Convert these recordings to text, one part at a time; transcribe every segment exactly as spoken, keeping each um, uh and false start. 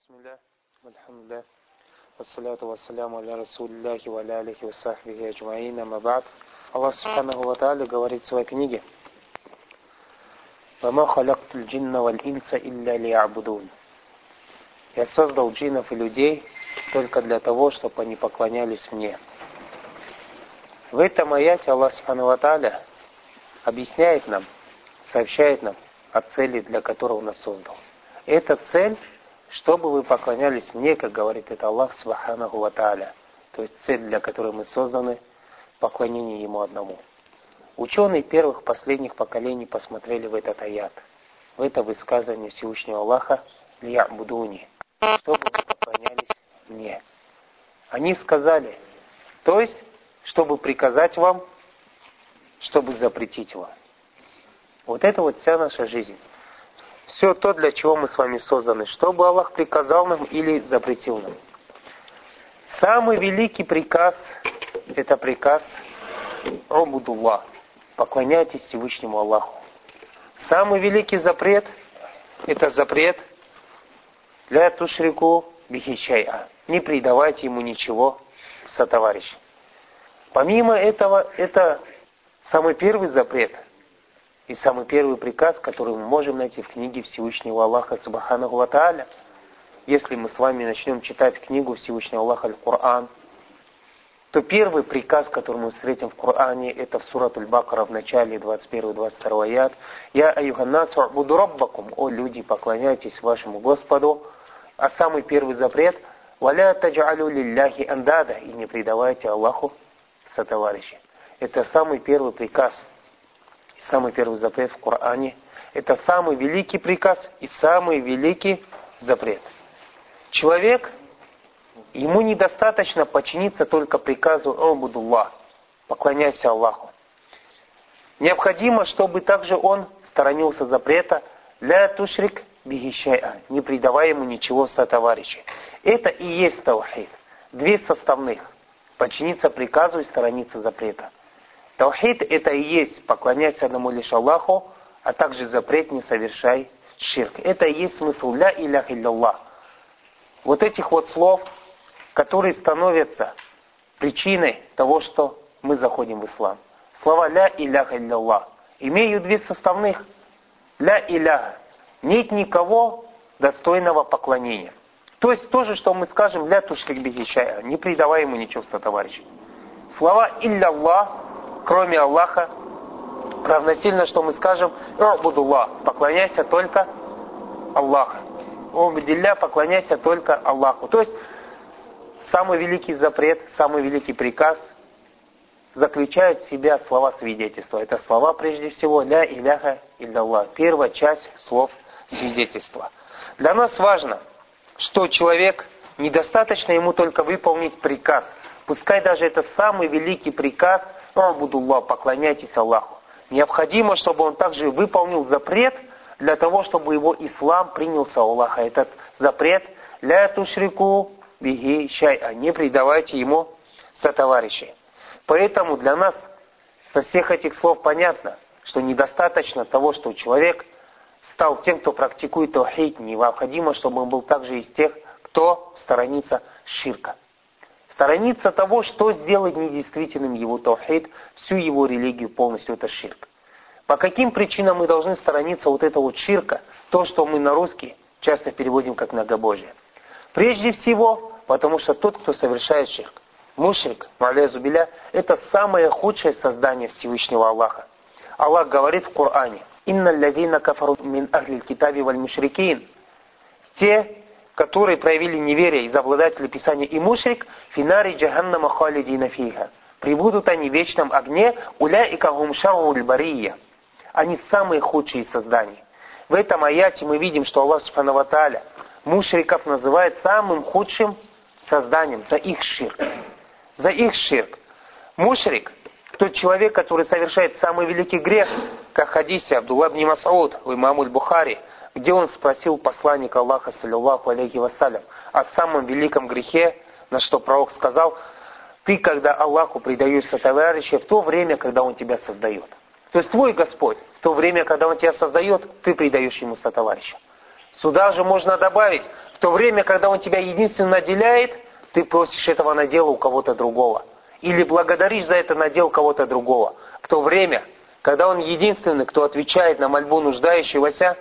Бисмилля, альхамдулилля, вассаляту вассаляму аля расулиллахи ва аля алихи ва сахбихи аджмаин, амма ба'д. Аллах субханаху ва тааля говорит в своей книге: «Вама халактуль джинна валь инса илля лиябудун». Я создал джиннов и людей только для того, чтобы они поклонялись мне. В этом аяте Аллах субханаху ва тааля объясняет нам, сообщает нам о цели, для которой Он нас создал. Эта цель, чтобы вы поклонялись мне, как говорит это Аллах субханаху ва тааля. То есть цель, для которой мы созданы, поклонение Ему одному. Ученые первых, последних поколений посмотрели в этот аят, в это высказывание Всевышнего Аллаха «Лиябудуни», чтобы вы поклонялись мне. Они сказали, то есть, чтобы приказать вам, чтобы запретить вам. Вот это вот вся наша жизнь. Все то, для чего мы с вами созданы, чтобы Аллах приказал нам или запретил нам. Самый великий приказ – это приказ «Убудуллах», поклоняйтесь Всевышнему Аллаху. Самый великий запрет – это запрет «Ля тушрику бихи шай'a», не предавайте ему ничего сотоварища. Помимо этого, это самый первый запрет – и самый первый приказ, который мы можем найти в книге Всевышнего Аллаха Субханаху ва Тааля. Если мы с вами начнем читать книгу Всевышнего Аллаха Аль-Кур'ан, то первый приказ, который мы встретим в Коране, это в сурат Аль-Бакара в начале двадцать первый двадцать второй аят. «Я аюханнасу абуду раббакум», о люди, поклоняйтесь вашему Господу. А самый первый запрет «Валя таджалю лилляхи андада», и не предавайте Аллаху сотоварища. Это самый первый приказ. И самый первый запрет в Коране – это самый великий приказ и самый великий запрет. Человек, ему недостаточно подчиниться только приказу «Убудуллах», поклоняйся Аллаху. Необходимо, чтобы также он сторонился запрета «Ля тушрик бихи шай'a», не предавая ему ничего сотоварища. Это и есть таухид. Две составных – подчиниться приказу и сторониться запрета. Таухид – это и есть поклоняйся одному лишь Аллаху, а также запрет не совершай ширк. Это и есть смысл ля иляха илля. Вот этих вот слов, которые становятся причиной того, что мы заходим в ислам. Слова ля иляха илля имеют две составных. Ля иляха – нет никого достойного поклонения. То есть то же, что мы скажем ля тушрик бихи шай'a, не предавай ему ничего сотоварища. Слова илля Аллах, кроме Аллаха, равносильно, что мы скажем «Убудуллах», поклоняйся только Аллаху. «Убудилля», поклоняйся только Аллаху. То есть, самый великий запрет, самый великий приказ заключает в себя слова свидетельства. Это слова, прежде всего, «Ля иляха илля». Первая часть слов свидетельства. Для нас важно, что человек, недостаточно ему только выполнить приказ. Пускай даже это самый великий приказ «Убудуллах», поклоняйтесь Аллаху. Необходимо, чтобы он также выполнил запрет для того, чтобы его ислам принялся у Аллаха. Этот запрет «Ля тушрику бихи шай'a», не предавайте ему сотоварищей. Поэтому для нас со всех этих слов понятно, что недостаточно того, что человек стал тем, кто практикует таухид. Необходимо, чтобы он был также из тех, кто сторонится ширка. Сторониться того, что сделает недействительным его таухид, всю его религию полностью, это ширк. По каким причинам мы должны сторониться вот этого вот ширка, то, что мы на русский часто переводим как многобожие? Прежде всего, потому что тот, кто совершает ширк, мушрик, ма'алязу билля, это самое худшее создание Всевышнего Аллаха. Аллах говорит в Коране: «Инна ллазина кафару мин ахлил китаби валь мушрикин». Те, которые проявили неверие из обладателей Писания и мушрик, финари джаханнама халидина фиха. Прибудут они в вечном огне, уляика гум шарруль бария. Они самые худшие создания. В этом аяте мы видим, что Аллах субхану ва тааля мушриков называет самым худшим созданием за их ширк. За их ширк. Мушрик, тот человек, который совершает самый великий грех, как в хадисе Абдулла ибн Мас'уд у имама Аль-Бухари, где он спросил посланника Аллаха, саллиллаху алейхи вассалям, о самом великом грехе, на что пророк сказал: ты, когда Аллаху предаешь сотоварища, в то время, когда Он тебя создает. То есть твой Господь, в то время, когда Он тебя создает, ты предаешь Ему сотоварища. Сюда же можно добавить, в то время, когда Он тебя единственно наделяет, ты просишь этого надела у кого-то другого. Или благодаришь за это надел кого-то другого. В то время, когда Он единственный, кто отвечает на мольбу нуждающегося,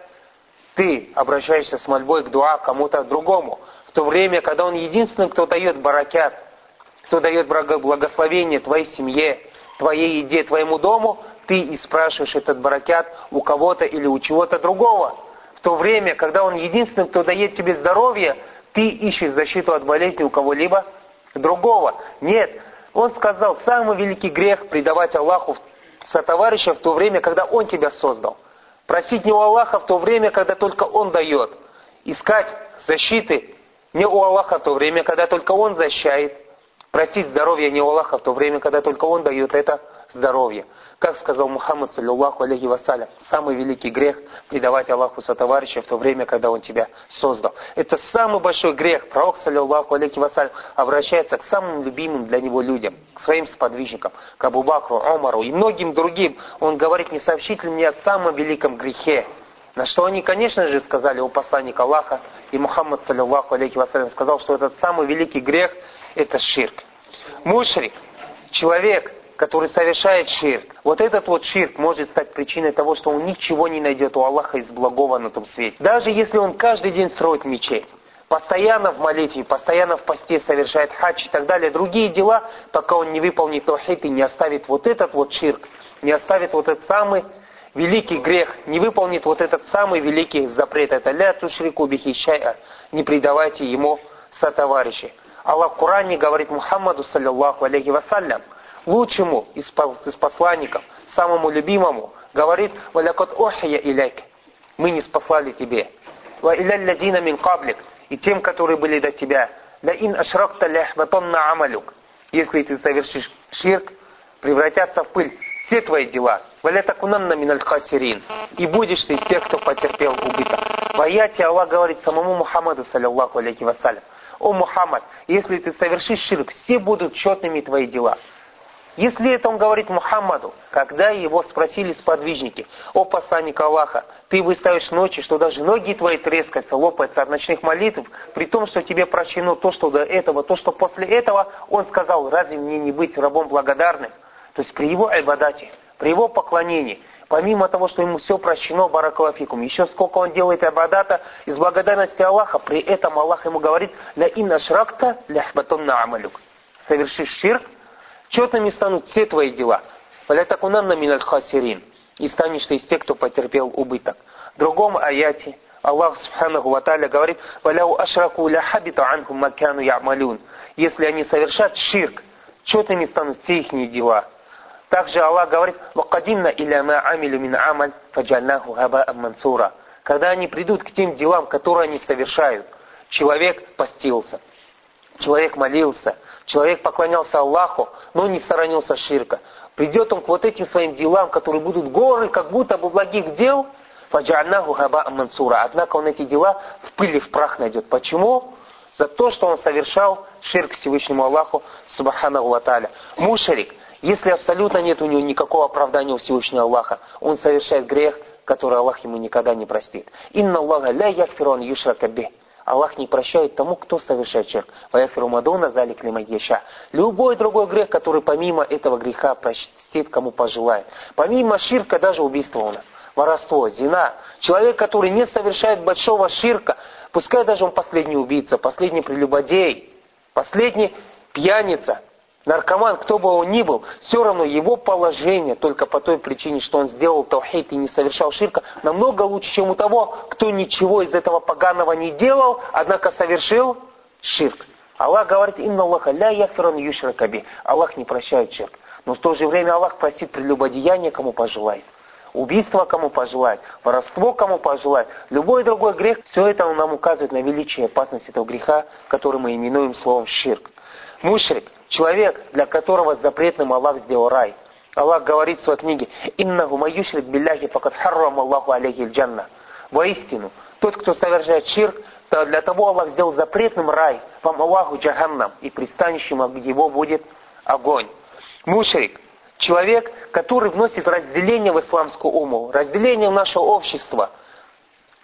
ты обращаешься с мольбой к дуа кому-то другому. В то время, когда Он единственный, кто дает баракят, кто дает благословение твоей семье, твоей еде, твоему дому, ты и спрашиваешь этот баракят у кого-то или у чего-то другого. В то время, когда Он единственный, кто дает тебе здоровье, ты ищешь защиту от болезни у кого-либо другого. Нет, Он сказал, самый великий грех предавать Аллаху сотоварища в то время, когда Он тебя создал. Просить не у Аллаха в то время, когда только Он дает. Искать защиты не у Аллаха в то время, когда только Он защищает. Просить здоровья не у Аллаха в то время, когда только Он дает это здоровье. Как сказал Мухаммад, саллиллаху алейхи вассалям, самый великий грех предавать Аллаху сотоварища в то время, когда Он тебя создал. Это самый большой грех. Пророк, саллиллаху алейхи вассалям, обращается к самым любимым для него людям, к своим сподвижникам, к Абу Бакру, Умару и многим другим. Он говорит, не сообщите ли мне о самом великом грехе? На что они, конечно же, сказали, о посланник Аллаха, и Мухаммад, саллиллаху алейхи вассалям, сказал, что этот самый великий грех – это ширк. Мушрик, человек, который совершает ширк, вот этот вот ширк может стать причиной того, что он ничего не найдет у Аллаха из благого на том свете. Даже если он каждый день строит мечеть, постоянно в молитве, постоянно в посте совершает хадж и так далее, другие дела, пока он не выполнит таухид и не оставит вот этот вот ширк, не оставит вот этот самый великий грех, не выполнит вот этот самый великий запрет, это ля тушрику бихи шай'a, не предавайте ему сотоварищей. Аллах в Коране говорит Мухаммаду, саллиллаху алейхи вассалям, лучшему из посланников, самому любимому, говорит, «Валякот охия иляйк», мы не спаслали тебе, «Ва иля лядина мин каблик», и тем, которые были до тебя, «Ла ин ашракта ляхбатонна амалюк», если ты совершишь ширк, превратятся в пыль все твои дела, «Валя такунанна миналь хасирин», и будешь ты из тех, кто потерпел убыток. В аяте Аллах говорит самому Мухаммаду, саллиллаху алейхи вассалям, «О Мухаммад, если ты совершишь ширк, все будут четными твои дела». Если это он говорит Мухаммаду, когда его спросили сподвижники, «О посланник Аллаха, ты выставишь ночи, что даже ноги твои трескаются, лопаются от ночных молитв, при том, что тебе прощено то, что до этого, то, что после этого», он сказал, «Разве мне не быть рабом благодарным?» То есть при его айбадате, при его поклонении, помимо того, что ему все прощено, баракалафикум, еще сколько он делает айбадата из благодарности Аллаха, при этом Аллах ему говорит, «Ля инна шракта ляхбатонна амалюк». Совершишь ширк, четными станут все твои дела. «Валя такунанна миналь хасирин», и станешь ты из тех, кто потерпел убыток. В другом аяте Аллах субханаху ва тааля говорит, «Валяу ашраку ля хабита анхум макяну я'малюн». Если они совершат ширк, четными станут все их дела. Также Аллах говорит, «Вакадимна иля ма амилю мин амаль, фаджальнаху хаба'ам мансура». Когда они придут к тем делам, которые они совершают, человек постился, человек молился, человек поклонялся Аллаху, но не сторонился ширка. Придет он к вот этим своим делам, которые будут горы, как будто бы благих дел, фаджальнаху хаба'ам мансура. Однако он эти дела в пыли, в прах найдет. Почему? За то, что он совершал ширк Всевышнему Аллаху, субханаху ва тааля. Мушрик, если абсолютно нет у него никакого оправдания у Всевышнего Аллаха, он совершает грех, который Аллах ему никогда не простит. «Инна Аллаха ля якфиру ан юшрака бих». Аллах не прощает тому, кто совершает ширк. «Ва якфиру ма дуна залик лиман яша». Любой другой грех, который помимо этого греха простит, кому пожелает. Помимо ширка даже убийство у нас. Воровство, зина. Человек, который не совершает большого ширка, пускай даже он последний убийца, последний прелюбодей, последний пьяница, наркоман, кто бы он ни был, все равно его положение, только по той причине, что он сделал таухид и не совершал ширка, намного лучше, чем у того, кто ничего из этого поганого не делал, однако совершил ширк. Аллах говорит, «Инна Аллаха ля якфиру юшрака бих». Аллах не прощает ширк. Но в то же время Аллах простит прелюбодеяние, кому пожелает. Убийство, кому пожелает, воровство, кому пожелает, любой другой грех, все это нам указывает на величие и опасность этого греха, который мы именуем словом ширк. Мушрик, человек, для которого запретным Аллах сделал рай. Аллах говорит в своей книге, «Иннаху ма юшрик билляхи факад харрам Аллаху алейхи аль-джанна». Воистину, тот, кто совершает ширк, то для того Аллах сделал запретным рай, вам Аллаху джаханнам, и пристанищем его будет огонь. Мушрик, человек, который вносит разделение в исламскую умму, разделение в наше общество,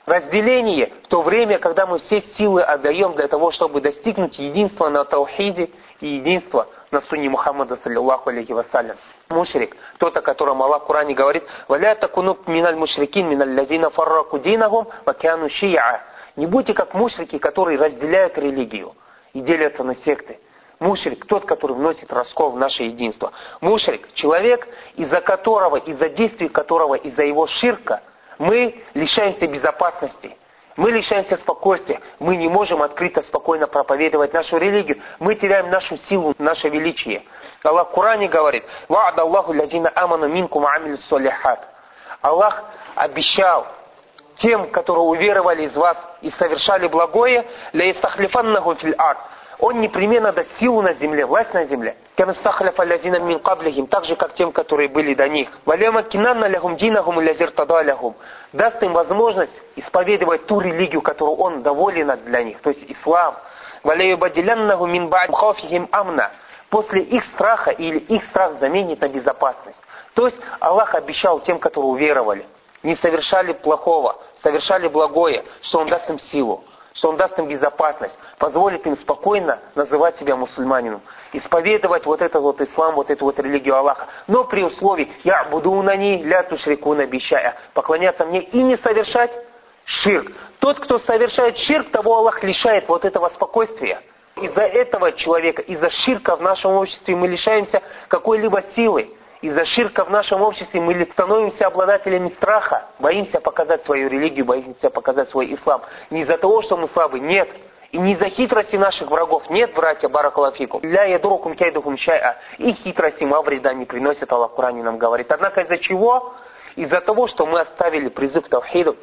разделение в то время, когда мы все силы отдаем для того, чтобы достигнуть единства на таухиде и единства на сунне Мухаммада, саллиллаху алейхи вассалям. Мушрик, тот, о котором Аллах в Коране говорит: «Валя такуну миналь мушрикин миналь лазина фарраку динахум вакяну ши'a». Не будьте как мушрики, которые разделяют религию и делятся на секты. Мушрик, тот, который вносит раскол в наше единство. Мушрик, человек, из-за которого, из-за действий которого, из-за его ширка мы лишаемся безопасности. Мы лишаемся спокойствия. Мы не можем открыто, спокойно проповедовать нашу религию. Мы теряем нашу силу, наше величие. Аллах в Коране говорит: «Ва'ада Аллаху лазина аману минкум амилю солихат». Аллах обещал тем, которые уверовали из вас и совершали благое, ля истахлифаннахум фил ард. Он непременно даст силу на земле, власть на земле. Так же, как тем, которые были до них. Даст им возможность исповедовать ту религию, которую он доволен для них, то есть ислам. После их страха или их страх заменит на безопасность. То есть Аллах обещал тем, которые уверовали, не совершали плохого, совершали благое, что Он даст им силу, что Он даст им безопасность, позволит им спокойно называть себя мусульманином, исповедовать вот этот вот ислам, вот эту вот религию Аллаха, но при условии «Я буду на ней, ля тушрикуна бищая», поклоняться мне и не совершать ширк. Тот, кто совершает ширк, того Аллах лишает вот этого спокойствия. Из-за этого человека, из-за ширка в нашем обществе мы лишаемся какой-либо силы. Из-за ширка в нашем обществе мы становимся обладателями страха, боимся показать свою религию, боимся показать свой ислам. Не из-за того, что мы слабы, нет. И не из-за хитрости наших врагов, нет, братья, баракалафикум. Ля ядурукум кайдухум шай'a. И хитрости им вреда не приносят, Аллах в Коране нам говорит. Однако из-за чего? Из-за того, что мы оставили призыв к тавхиду,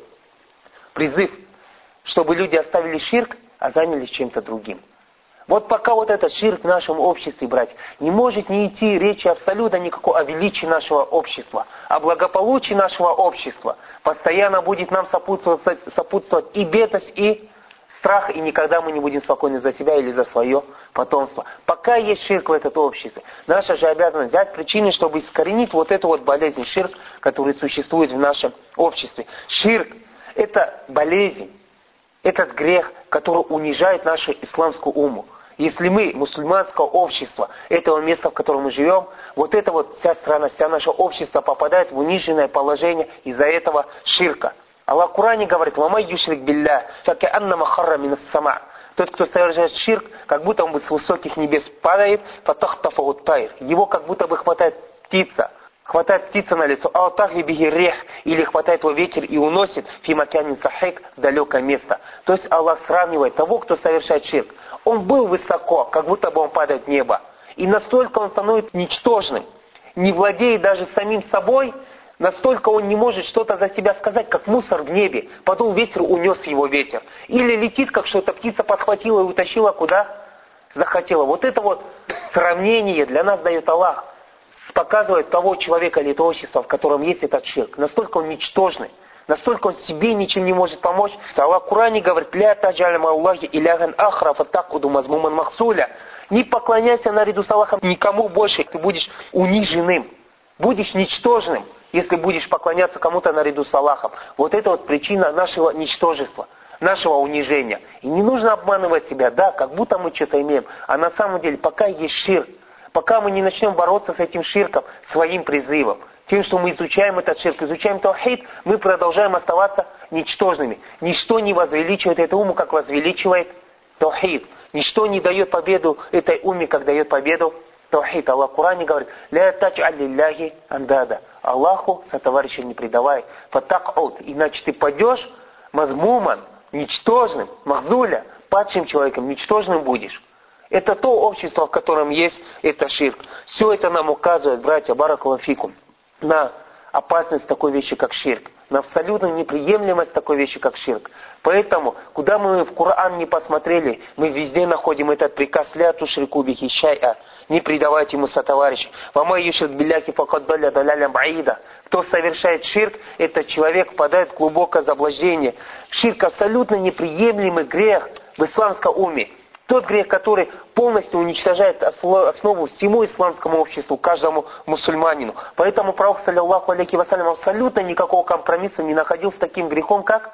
призыв, чтобы люди оставили ширк, а занялись чем-то другим. Вот пока вот этот ширк в нашем обществе, братья, не может не идти речи абсолютно никакой о величии нашего общества, о благополучии нашего общества. Постоянно будет нам сопутствовать, сопутствовать и бедность, и страх, и никогда мы не будем спокойны за себя или за свое потомство. Пока есть ширк в этом обществе, наша же обязанность взять причины, чтобы искоренить вот эту вот болезнь, ширк, который существует в нашем обществе. Ширк – это болезнь, этот грех, который унижает нашу исламскую уму. Если мы, мусульманское общество, этого места, в котором мы живем, вот это вот вся страна, вся наше общество попадает в униженное положение из-за этого ширка. Аллах в Коране говорит: «Вамай юшрик билля, факеаннама харра минас сама». Тот, кто совершает ширк, как будто он бы с высоких небес падает, фатахтафа уттайр. Его как будто бы хватает птица. Хватает птица на лицо, алтахи биги рех, или хватает его ветер и уносит фимакянин сахек в далекое место. То есть Аллах сравнивает того, кто совершает ширк. Он был высоко, как будто бы он падает в небо. И настолько он становится ничтожным, не владеет даже самим собой, настолько он не может что-то за себя сказать, как мусор в небе. Подул ветер, унес его ветер. Или летит, как что-то птица подхватила и утащила куда захотела. Вот это вот сравнение для нас дает Аллах. Показывает того человека или того общества, в котором есть этот ширк. Настолько он ничтожный, настолько он себе ничем не может помочь. Аллах в Коране говорит: «Ля таджаль ма'аллахи иляхан ахра фатакуду мазмуман махсуля». Не поклоняйся наряду с Аллахом никому больше. Ты будешь униженным, будешь ничтожным, если будешь поклоняться кому-то наряду с Аллахом. Вот это вот причина нашего ничтожества, нашего унижения. И не нужно обманывать себя, да, как будто мы что-то имеем. А на самом деле, пока есть ширк, пока мы не начнем бороться с этим ширком своим призывом, тем, что мы изучаем этот ширк, изучаем таухид, мы продолжаем оставаться ничтожными. Ничто не возвеличивает эту уму, как возвеличивает таухид. Ничто не дает победу этой уме, как дает победу таухид. Аллах в Коране говорит: «Ля тадж'аль лилляхи андада». Аллаху сотоварища не предавай. Фатак'уд. Иначе ты падешь мазмуман, ничтожным, махзуля, падшим человеком, ничтожным будешь. Это то общество, в котором есть это ширк. Все это нам указывает, братья, баракалафикум, на опасность такой вещи, как ширк. На абсолютную неприемлемость такой вещи, как ширк. Поэтому, куда мы в Коран не посмотрели, мы везде находим этот приказ: «Ля тушрику бихи шай'a». Не предавайте ему сотоварища. «Вамай юшрик билляхи факад далля далялям баида». Кто совершает ширк, этот человек впадает в глубокое заблуждение. Ширк абсолютно неприемлемый грех в исламском уме. Тот грех, который полностью уничтожает основу всему исламскому обществу, каждому мусульманину. Поэтому пророк, саллиллаху алейхи вассалям, абсолютно никакого компромисса не находил с таким грехом, как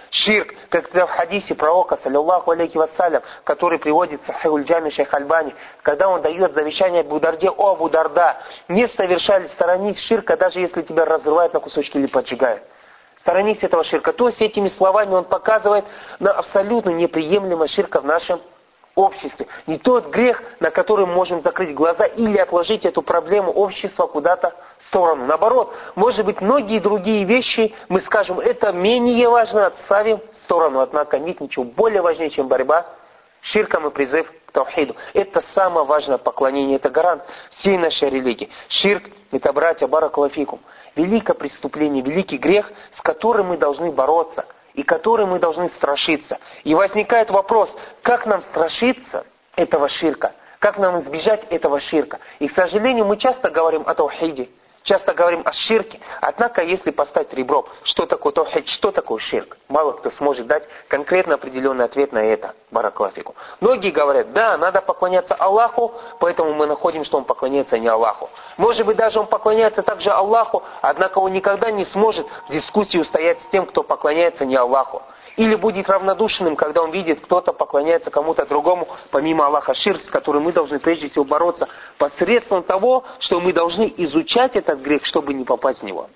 Ширк, как в хадисе пророка, саллиллаху алейхи вассалям, который приводит Сахихуль Джами шейх Альбани, когда он дает завещание Абу Дарде: о Абу Дарда, не совершали, сторонись ширка, даже если тебя разрывают на кусочки или поджигают. Сторонись этого ширка. То есть этими словами он показывает на абсолютно неприемлемость ширка в нашем обществе. Не тот грех, на который мы можем закрыть глаза или отложить эту проблему общества куда-то в сторону. Наоборот, может быть, многие другие вещи, мы скажем, это менее важно, отставим в сторону. Однако нет ничего более важнее, чем борьба с ширком и призыв к таухиду. Это самое важное поклонение, это гарант всей нашей религии. Ширк, это, братья, баракаллаху фикум, великое преступление, великий грех, с которым мы должны бороться и который мы должны страшиться. И возникает вопрос, как нам страшиться этого ширка, как нам избежать этого ширка. И, к сожалению, мы часто говорим о таухиде, часто говорим о ширке. Однако, если поставить ребром, что такое таухид, что такое ширк, мало кто сможет дать конкретно определенный ответ на это, баракаллаху фикум. Многие говорят, да, надо поклоняться Аллаху, поэтому мы находим, что он поклоняется не Аллаху. Может быть, даже он поклоняется также Аллаху, однако он никогда не сможет в дискуссии устоять с тем, кто поклоняется не Аллаху. Или будет равнодушным, когда он видит, кто-то поклоняется кому-то другому, помимо Аллаха. Ширк, с которым мы должны прежде всего бороться посредством того, что мы должны изучать этот грех, чтобы не попасть в него.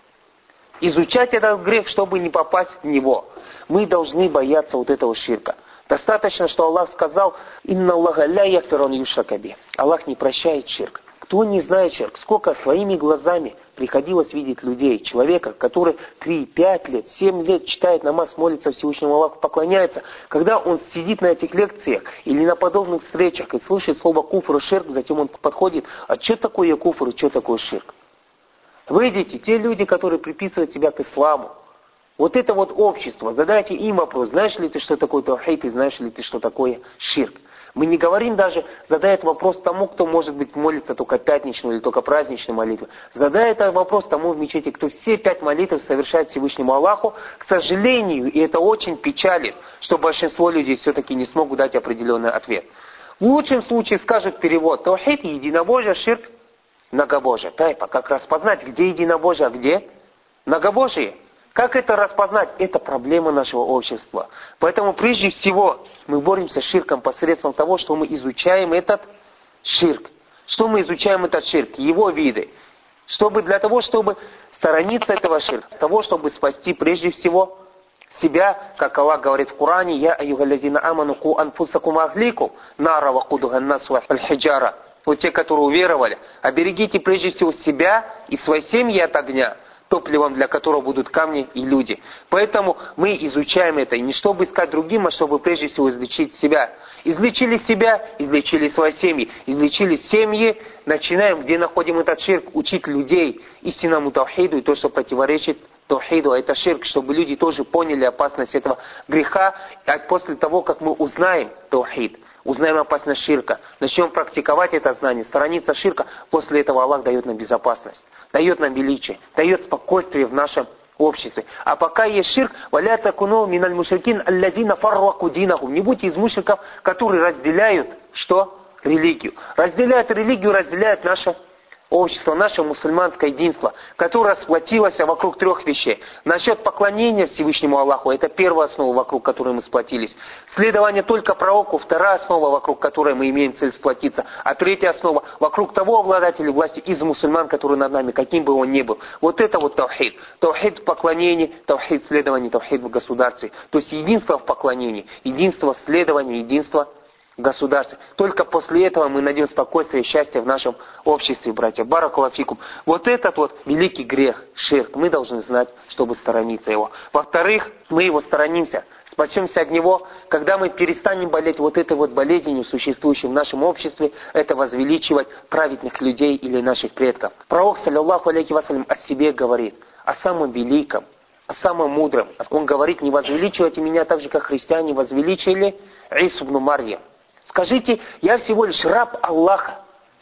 Изучать этот грех, чтобы не попасть в него. Мы должны бояться вот этого ширка. Достаточно, что Аллах сказал: «Инна Аллаха ля якфиру ан юшрака би». Аллах не прощает ширк. Кто не знает ширк, сколько своими глазами приходилось видеть людей, человека, который три, пять лет, семь лет читает намаз, молится Всевышнему Аллаху, поклоняется. Когда он сидит на этих лекциях или на подобных встречах и слышит слово куфр и ширк, затем он подходит: а что такое куфр и что такое ширк? Выйдите, те люди, которые приписывают себя к исламу, вот это вот общество, задайте им вопрос: знаешь ли ты, что такое таухид, и знаешь ли ты, что такое ширк? Мы не говорим даже, задай этот вопрос тому, кто, может быть, молится только пятничную или только праздничную молитву. Задай этот вопрос тому в мечети, кто все пять молитв совершает Всевышнему Аллаху. К сожалению, и это очень печалит, что большинство людей все-таки не смогут дать определенный ответ. В лучшем случае скажут перевод: таухид, единобожие, ширк, многобожие. Тайпа, как распознать, где единобожие, а где многобожие? Как это распознать? Это проблема нашего общества. Поэтому прежде всего мы боремся с ширком посредством того, что мы изучаем этот ширк. Что мы изучаем этот ширк? Его виды. Чтобы для того, чтобы сторониться этого ширка, для того, чтобы спасти прежде всего себя, как Аллах говорит в Коране: «Я аюгаллазина аману ку анфусакум ахликум нара вакудуха ан-насу аль-хиджара». Вот те, которые уверовали, оберегите прежде всего себя и свои семьи от огня, топливом для которого будут камни и люди. Поэтому мы изучаем это, и не чтобы искать другим, а чтобы прежде всего излечить себя. Излечили себя, излечили свои семьи. Излечили семьи, начинаем, где находим этот ширк, учить людей истинному таухиду и то, что противоречит таухиду, а это ширк, чтобы люди тоже поняли опасность этого греха. А после того, как мы узнаем таухид, узнаем опасность ширка, начнем практиковать это знание, сторониться ширка, после этого Аллах дает нам безопасность, дает нам величие, дает спокойствие в нашем обществе. А пока есть ширк, «Валя такуну миналь мушрикин аллазина фарраку динахум». Не будьте из мушриков, которые разделяют, что? Религию. Разделяют религию, разделяют наше общество, наше мусульманское единство, которое сплотилось вокруг трех вещей. Насчет поклонения Всевышнему Аллаху, это первая основа, вокруг которой мы сплотились. Следование только пророку, вторая основа, вокруг которой мы имеем цель сплотиться. А третья основа, вокруг того обладателя власти из мусульман, который над нами, каким бы он ни был. Вот это вот таухид. Таухид в поклонении, таухид в следовании, таухид в государстве. То есть единство в поклонении, единство в следовании, единство в государстве. Только после этого мы найдем спокойствие и счастье в нашем обществе, братья. Баракаллаху фикум. Вот этот вот великий грех, ширк, мы должны знать, чтобы сторониться его. Во-вторых, мы его сторонимся, спасемся от него, когда мы перестанем болеть вот этой вот болезнью, существующей в нашем обществе, это возвеличивать праведных людей или наших предков. Пророк, саллиллаху алейхи вассалям, о себе говорит, о самом великом, о самом мудром. Он говорит: не возвеличивайте меня так же, как христиане возвеличили Ису ибн Марьям. Скажите: я всего лишь раб Аллаха.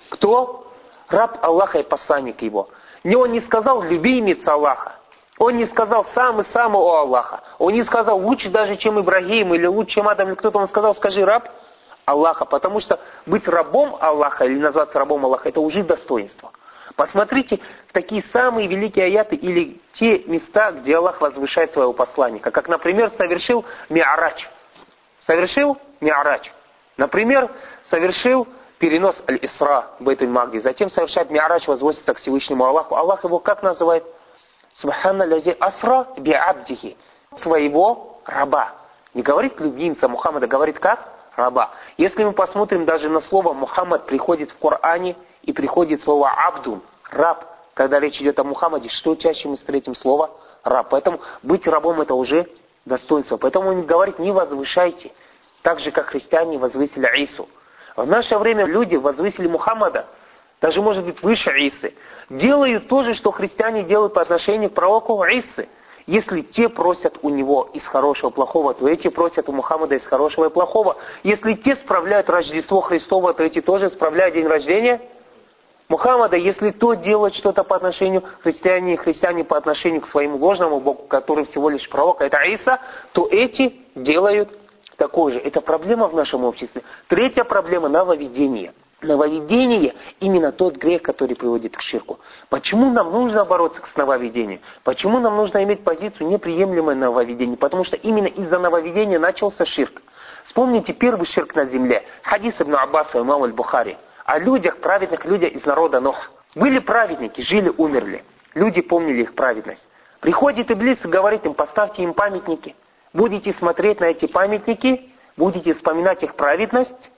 Кто? Раб Аллаха и посланник его. Не он не сказал любимец Аллаха. Он не сказал самый-самый у Аллаха. Он не сказал лучше даже, чем Ибрагим, или лучше, чем Адам, или кто-то. Он сказал: скажи раб Аллаха. Потому что быть рабом Аллаха или назваться рабом Аллаха, это уже достоинство. Посмотрите в такие самые великие аяты или те места, где Аллах возвышает своего посланника. Как, например, совершил Ми'рач. Совершил Ми'рач. Например, совершил перенос Аль-Исра, Бейт-Аль-Магди. Затем совершает Ми'рач, возводится к Всевышнему Аллаху. Аллах его как называет? Субханна лязи асра би'абдихи. Своего раба. Не говорит любимца Мухаммада, говорит как? Раба. Если мы посмотрим даже на слово Мухаммад приходит в Коране и приходит слово абдун, раб. Когда речь идет о Мухаммаде, что чаще мы встретим слово раб. Поэтому быть рабом это уже достоинство. Поэтому он говорит, не возвышайте. Так же, как христиане возвысили Ису. В наше время люди возвысили Мухаммада, даже может быть выше Исы. Делают то же, что христиане делают по отношению к пророку Исы. Если те просят у него из хорошего плохого, то эти просят у Мухаммада из хорошего и плохого. Если те справляют Рождество Христово, то эти тоже справляют день рождения Мухаммада. Если то делает что-то по отношению к христиане, христиане по отношению к своему ложному Богу, который всего лишь пророк, это Иса, то эти делают такое же. Это проблема в нашем обществе. Третья проблема – нововведение. Нововведение – именно тот грех, который приводит к ширку. Почему нам нужно бороться с нововведением? Почему нам нужно иметь позицию неприемлемое нововведение? Потому что именно из-за нововведения начался ширк. Вспомните первый ширк на земле. Хадис ибн Аббаса, имам аль-Бухари. О людях, праведных людях из народа Нух. Были праведники, жили, умерли. Люди помнили их праведность. Приходит Иблис и говорит им, поставьте им памятники. Будете смотреть на эти памятники, будете вспоминать их праведность.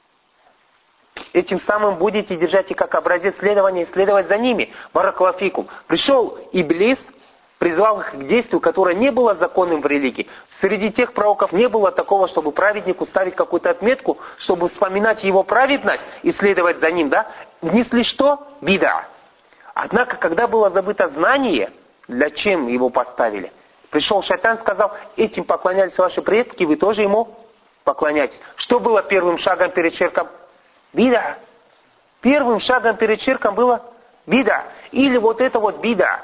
Этим самым будете держать их как образец следования и следовать за ними. Баракалафикум. Пришел Иблис, призвал их к действию, которое не было законным в религии. Среди тех пророков не было такого, чтобы праведнику ставить какую-то отметку, чтобы вспоминать его праведность и следовать за ним. Да? Внесли что? Бида. Однако, когда было забыто знание, для чем его поставили? Пришел шайтан, сказал, этим поклонялись ваши предки, вы тоже ему поклоняйтесь. Что было первым шагом перед ширком? Бида. Первым шагом перед ширком было бида. Или вот это вот бида,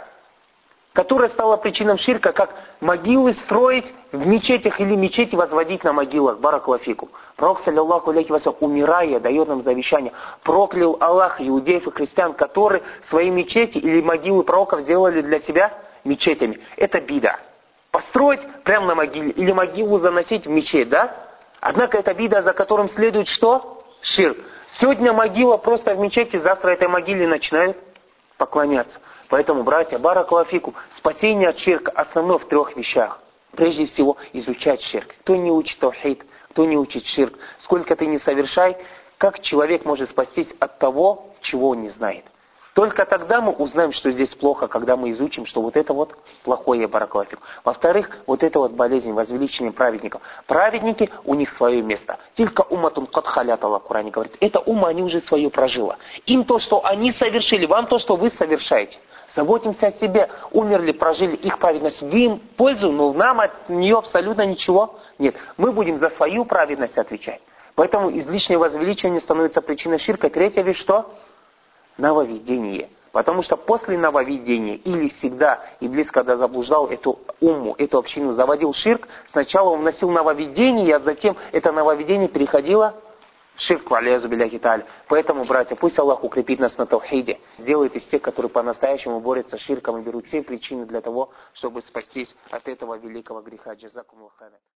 которая стала причиной ширка, как могилы строить в мечетях или мечети возводить на могилах. Баракалафикум. Пророк, саллиллаху алейхи ва саллям, умирая, дает нам завещание. Проклял Аллах иудеев и христиан, которые свои мечети или могилы пророков сделали для себя мечетями. Это бида. Построить прямо на могиле или могилу заносить в мечеть, да? Однако это бида, за которым следует что? Ширк. Сегодня могила просто в мечети, завтра этой могиле начинают поклоняться. Поэтому, братья, баракалафику, спасение от ширка основное в трех вещах. Прежде всего, изучать ширк. Кто не учит таухид, кто не учит ширк, сколько ты не совершай, как человек может спастись от того, чего он не знает. Только тогда мы узнаем, что здесь плохо, когда мы изучим, что вот это вот плохое баракалафику. Во-вторых, вот это вот болезнь, возвеличение праведников. Праведники, у них свое место. Тилька умматун кад халят, Аллах в Коране говорит. Это умма, они уже свое прожила. Им то, что они совершили, вам то, что вы совершаете. Заботимся о себе. Умерли, прожили их праведность. Вы им пользу, но нам от нее абсолютно ничего нет. Мы будем за свою праведность отвечать. Поэтому излишнее возвеличение становится причиной ширка. Третья вещь что? Нововведение. Потому что после нововведения, или всегда Иблис, когда заблуждал эту умму, эту общину, заводил ширк, сначала он вносил нововведение, а затем это нововведение переходило в ширк, валяязу билляхи та'аля. Поэтому, братья, пусть Аллах укрепит нас на таухиде, сделает из тех, которые по-настоящему борются с ширком и берут все причины для того, чтобы спастись от этого великого греха. Джазакумуллаху хайран.